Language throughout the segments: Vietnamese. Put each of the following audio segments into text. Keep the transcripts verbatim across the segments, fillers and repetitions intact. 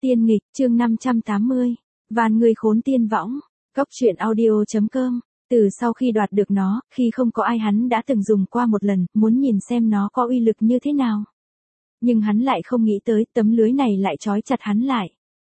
Tiên nghịch, chương năm trăm tám mươi. Van người khốn tiên võng. Cốc truyện audio.com. Từ sau khi đoạt được nó, khi không có ai hắn đã từng dùng qua một lần, muốn nhìn xem nó có uy lực như thế nào. Nhưng hắn lại không nghĩ tới tấm lưới này lại trói chặt hắn lại.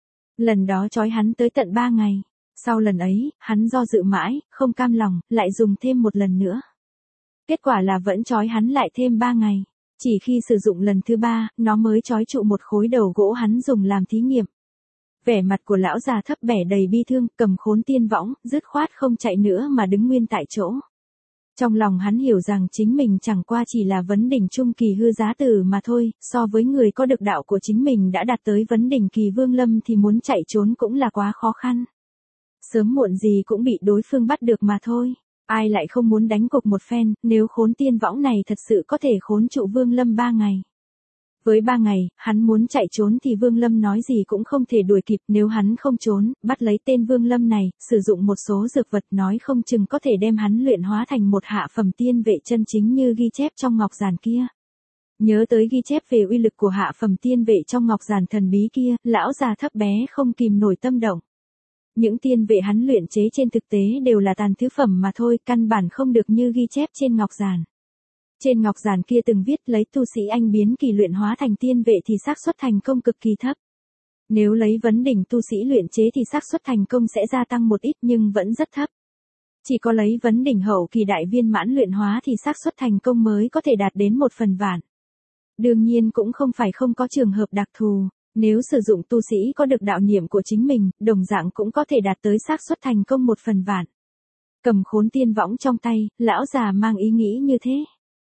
Lần đó trói hắn tới tận ba ngày. Sau lần ấy, hắn do dự mãi, không cam lòng, lại dùng thêm một lần nữa. Kết quả là vẫn trói hắn lại thêm ba ngày. Chỉ khi sử dụng lần thứ ba, nó mới trói trụ một khối đầu gỗ hắn dùng làm thí nghiệm. Vẻ mặt của lão già thấp bẻ đầy bi thương, cầm khốn tiên võng, dứt khoát không chạy nữa mà đứng nguyên tại chỗ. Trong lòng hắn hiểu rằng chính mình chẳng qua chỉ là vấn đỉnh trung kỳ hư giá tử mà thôi, so với người có được đạo của chính mình đã đạt tới vấn đỉnh kỳ vương lâm thì muốn chạy trốn cũng là quá khó khăn. Sớm muộn gì cũng bị đối phương bắt được mà thôi. Ai lại không muốn đánh cục một phen, nếu khốn tiên võng này thật sự có thể khốn trụ Vương Lâm ba ngày. Với ba ngày, hắn muốn chạy trốn thì Vương Lâm nói gì cũng không thể đuổi kịp, nếu hắn không trốn, bắt lấy tên Vương Lâm này, sử dụng một số dược vật nói không chừng có thể đem hắn luyện hóa thành một hạ phẩm tiên vệ chân chính như ghi chép trong ngọc giản kia. Nhớ tới ghi chép về uy lực của hạ phẩm tiên vệ trong ngọc giản thần bí kia, lão già thấp bé không kìm nổi tâm động. Những tiên vệ hắn luyện chế trên thực tế đều là tàn thứ phẩm mà thôi, căn bản không được như ghi chép trên ngọc giản. Trên ngọc giản kia từng viết lấy tu sĩ anh biến kỳ luyện hóa thành tiên vệ thì xác suất thành công cực kỳ thấp. Nếu lấy vấn đỉnh tu sĩ luyện chế thì xác suất thành công sẽ gia tăng một ít nhưng vẫn rất thấp. Chỉ có lấy vấn đỉnh hậu kỳ đại viên mãn luyện hóa thì xác suất thành công mới có thể đạt đến một phần vạn. Đương nhiên cũng không phải không có trường hợp đặc thù. Nếu sử dụng tu sĩ có được đạo niệm của chính mình, đồng dạng cũng có thể đạt tới xác suất thành công một phần vạn. Cầm khốn tiên võng trong tay, lão già mang ý nghĩ như thế.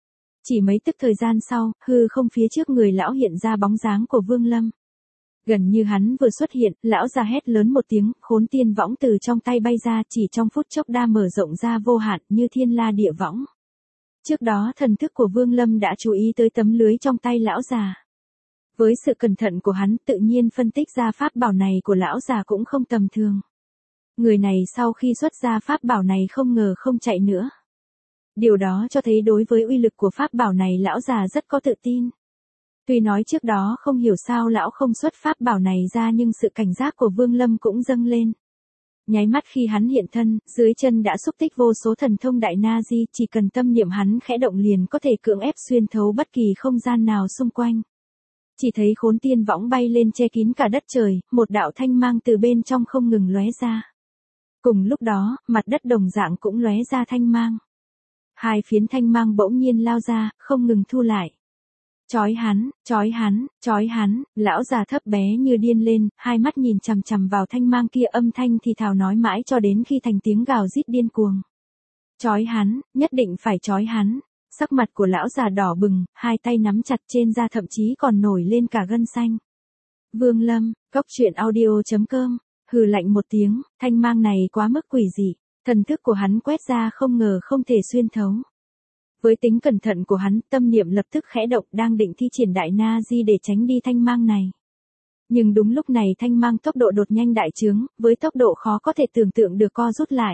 Chỉ mấy tức thời gian sau, hư không phía trước người lão hiện ra bóng dáng của Vương Lâm. Gần như hắn vừa xuất hiện, lão già hét lớn một tiếng, khốn tiên võng từ trong tay bay ra, chỉ trong phút chốc đã mở rộng ra vô hạn như thiên la địa võng. Trước đó thần thức của Vương Lâm đã chú ý tới tấm lưới trong tay lão già. Với sự cẩn thận của hắn tự nhiên phân tích ra pháp bảo này của lão già cũng không tầm thường. Người này sau khi xuất ra pháp bảo này không ngờ không chạy nữa. Điều đó cho thấy đối với uy lực của pháp bảo này lão già rất có tự tin. Tuy nói trước đó không hiểu sao lão không xuất pháp bảo này ra nhưng sự cảnh giác của Vương Lâm cũng dâng lên. Nháy mắt khi hắn hiện thân, dưới chân đã xúc tích vô số thần thông đại na di, chỉ cần tâm niệm hắn khẽ động liền có thể cưỡng ép xuyên thấu bất kỳ không gian nào xung quanh. Chỉ thấy khốn tiên võng bay lên che kín cả đất trời, một đạo thanh mang từ bên trong không ngừng lóe ra. Cùng lúc đó, mặt đất đồng dạng cũng lóe ra thanh mang. Hai phiến thanh mang bỗng nhiên lao ra, không ngừng thu lại. Chói hắn, chói hắn, chói hắn, lão già thấp bé như điên lên, hai mắt nhìn chằm chằm vào thanh mang kia, âm thanh thì thào nói mãi cho đến khi thành tiếng gào rít điên cuồng. Chói hắn, nhất định phải chói hắn. Sắc mặt của lão già đỏ bừng, hai tay nắm chặt trên da thậm chí còn nổi lên cả gân xanh. Vương Lâm, cốc truyện audio.com, hừ lạnh một tiếng, thanh mang này quá mức quỷ dị, thần thức của hắn quét ra không ngờ không thể xuyên thấu. Với tính cẩn thận của hắn, tâm niệm lập tức khẽ động đang định thi triển đại na di để tránh đi thanh mang này. Nhưng đúng lúc này thanh mang tốc độ đột nhanh đại trướng, với tốc độ khó có thể tưởng tượng được co rút lại.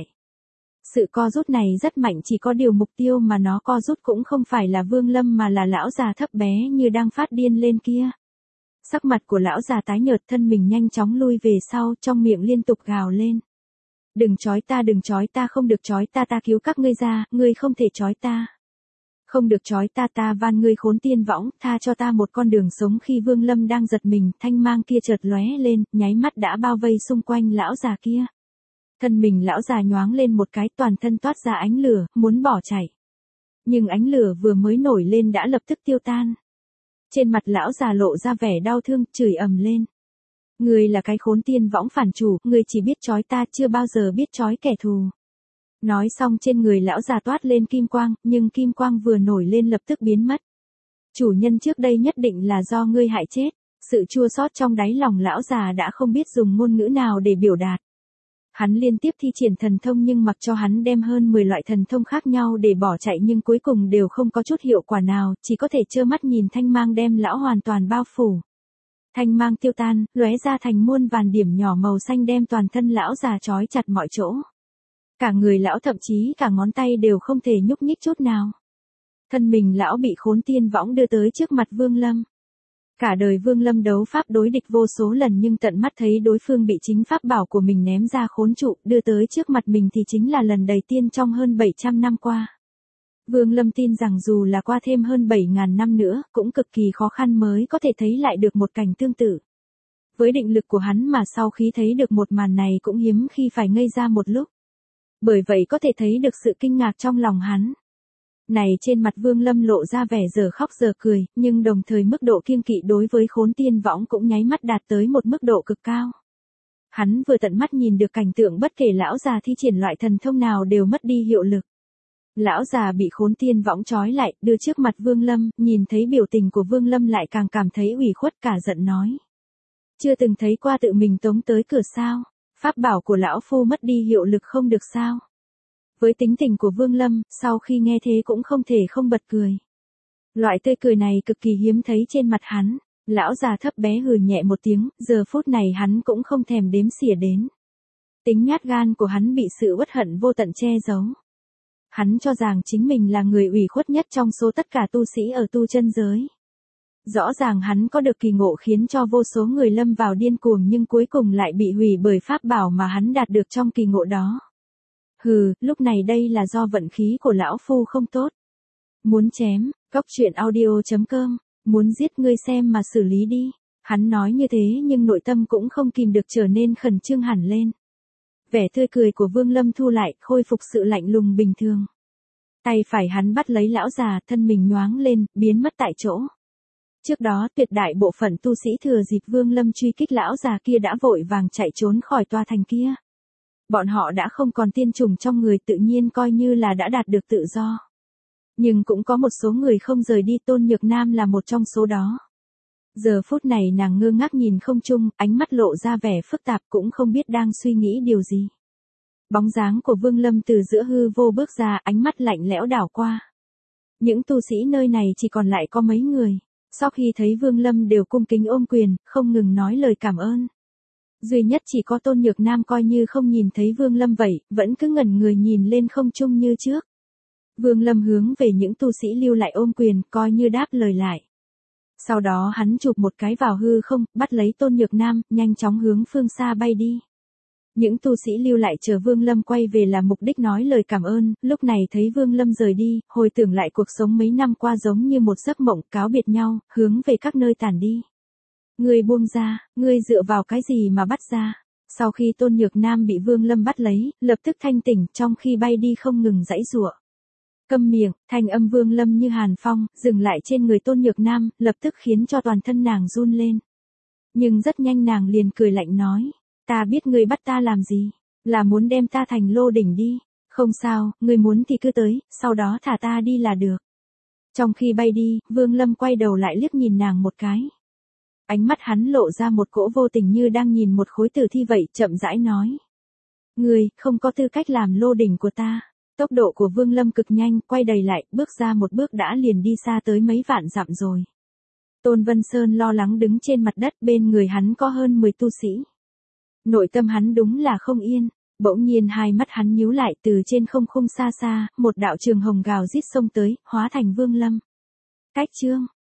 Sự co rút này rất mạnh, chỉ có điều mục tiêu mà nó co rút cũng không phải là Vương Lâm mà là lão già thấp bé như đang phát điên lên kia. Sắc mặt của lão già tái nhợt, thân mình nhanh chóng lui về sau, trong miệng liên tục gào lên. Đừng trói ta, đừng trói ta, không được trói ta, ta cứu các ngươi ra, ngươi không thể trói ta. Không được trói ta, ta van ngươi khốn tiên võng, tha cho ta một con đường sống. Khi Vương Lâm đang giật mình, thanh mang kia chợt lóe lên, nháy mắt đã bao vây xung quanh lão già kia. Thân mình lão già nhoáng lên một cái, toàn thân toát ra ánh lửa, muốn bỏ chạy. Nhưng ánh lửa vừa mới nổi lên đã lập tức tiêu tan. Trên mặt lão già lộ ra vẻ đau thương, chửi ầm lên. Ngươi là cái khốn tiên võng phản chủ, ngươi chỉ biết trói ta, chưa bao giờ biết trói kẻ thù. Nói xong trên người lão già toát lên kim quang, nhưng kim quang vừa nổi lên lập tức biến mất. Chủ nhân trước đây nhất định là do ngươi hại chết. Sự chua xót trong đáy lòng lão già đã không biết dùng ngôn ngữ nào để biểu đạt. Hắn liên tiếp thi triển thần thông nhưng mặc cho hắn đem hơn mười loại thần thông khác nhau để bỏ chạy nhưng cuối cùng đều không có chút hiệu quả nào, chỉ có thể trơ mắt nhìn thanh mang đem lão hoàn toàn bao phủ. Thanh mang tiêu tan, lóe ra thành muôn vàn điểm nhỏ màu xanh đem toàn thân lão già trói chặt mọi chỗ. Cả người lão thậm chí cả ngón tay đều không thể nhúc nhích chút nào. Thân mình lão bị khốn tiên võng đưa tới trước mặt Vương Lâm. Cả đời Vương Lâm đấu pháp đối địch vô số lần nhưng tận mắt thấy đối phương bị chính pháp bảo của mình ném ra khốn trụ, đưa tới trước mặt mình thì chính là lần đầu tiên trong hơn bảy trăm năm qua. Vương Lâm tin rằng dù là qua thêm hơn bảy nghìn năm nữa, cũng cực kỳ khó khăn mới có thể thấy lại được một cảnh tương tự. Với định lực của hắn mà sau khi thấy được một màn này cũng hiếm khi phải ngây ra một lúc. Bởi vậy có thể thấy được sự kinh ngạc trong lòng hắn. Này trên mặt Vương Lâm lộ ra vẻ giờ khóc giờ cười, nhưng đồng thời mức độ kiêng kỵ đối với Khốn Tiên Võng cũng nháy mắt đạt tới một mức độ cực cao. Hắn vừa tận mắt nhìn được cảnh tượng bất kể lão già thi triển loại thần thông nào đều mất đi hiệu lực. Lão già bị Khốn Tiên Võng trói lại, đưa trước mặt Vương Lâm, nhìn thấy biểu tình của Vương Lâm lại càng cảm thấy ủy khuất cả giận nói. Chưa từng thấy qua tự mình tống tới cửa sao, pháp bảo của lão phu mất đi hiệu lực không được sao. Với tính tình của Vương Lâm, sau khi nghe thế cũng không thể không bật cười. Loại tươi cười này cực kỳ hiếm thấy trên mặt hắn, lão già thấp bé hừ nhẹ một tiếng, giờ phút này hắn cũng không thèm đếm xỉa đến. Tính nhát gan của hắn bị sự uất hận vô tận che giấu. Hắn cho rằng chính mình là người ủy khuất nhất trong số tất cả tu sĩ ở tu chân giới. Rõ ràng hắn có được kỳ ngộ khiến cho vô số người lâm vào điên cuồng nhưng cuối cùng lại bị hủy bởi pháp bảo mà hắn đạt được trong kỳ ngộ đó. Hừ, lúc này đây là do vận khí của lão phu không tốt. Muốn chém, cóc truyện audio chấm com, muốn giết ngươi xem mà xử lý đi. Hắn nói như thế nhưng nội tâm cũng không kìm được trở nên khẩn trương hẳn lên. Vẻ tươi cười của Vương Lâm thu lại, khôi phục sự lạnh lùng bình thường. Tay phải hắn bắt lấy lão già, thân mình nhoáng lên, biến mất tại chỗ. Trước đó tuyệt đại bộ phận tu sĩ thừa dịp Vương Lâm truy kích lão già kia đã vội vàng chạy trốn khỏi tòa thành kia. Bọn họ đã không còn tiên trùng trong người tự nhiên coi như là đã đạt được tự do. Nhưng cũng có một số người không rời đi, Tôn Nhược Nam là một trong số đó. Giờ phút này nàng ngơ ngác nhìn không trung, ánh mắt lộ ra vẻ phức tạp cũng không biết đang suy nghĩ điều gì. Bóng dáng của Vương Lâm từ giữa hư vô bước ra, ánh mắt lạnh lẽo đảo qua. Những tu sĩ nơi này chỉ còn lại có mấy người. Sau khi thấy Vương Lâm đều cung kính ôm quyền, không ngừng nói lời cảm ơn. Duy nhất chỉ có Tôn Nhược Nam coi như không nhìn thấy Vương Lâm vậy, vẫn cứ ngẩn người nhìn lên không trung như trước. Vương Lâm hướng về những tu sĩ lưu lại ôm quyền, coi như đáp lời lại. Sau đó hắn chụp một cái vào hư không, bắt lấy Tôn Nhược Nam, nhanh chóng hướng phương xa bay đi. Những tu sĩ lưu lại chờ Vương Lâm quay về là mục đích nói lời cảm ơn, lúc này thấy Vương Lâm rời đi, hồi tưởng lại cuộc sống mấy năm qua giống như một giấc mộng, cáo biệt nhau, hướng về các nơi tản đi. Ngươi buông ra, ngươi dựa vào cái gì mà bắt ra? Sau khi Tôn Nhược Nam bị Vương Lâm bắt lấy, lập tức thanh tỉnh, trong khi bay đi không ngừng giãy giụa. Câm miệng, thanh âm Vương Lâm như hàn phong, dừng lại trên người Tôn Nhược Nam, lập tức khiến cho toàn thân nàng run lên. Nhưng rất nhanh nàng liền cười lạnh nói, ta biết ngươi bắt ta làm gì, là muốn đem ta thành lô đỉnh đi, không sao, ngươi muốn thì cứ tới, sau đó thả ta đi là được. Trong khi bay đi, Vương Lâm quay đầu lại liếc nhìn nàng một cái. Ánh mắt hắn lộ ra một cỗ vô tình như đang nhìn một khối tử thi vậy, chậm rãi nói. Ngươi, không có tư cách làm lô đỉnh của ta. Tốc độ của Vương Lâm cực nhanh, quay đầy lại, bước ra một bước đã liền đi xa tới mấy vạn dặm rồi. Tôn Vân Sơn lo lắng đứng trên mặt đất, bên người hắn có hơn mười tu sĩ. Nội tâm hắn đúng là không yên, bỗng nhiên hai mắt hắn nhíu lại, từ trên không khung xa xa, một đạo trường hồng gào rít xông tới, hóa thành Vương Lâm. Cách chương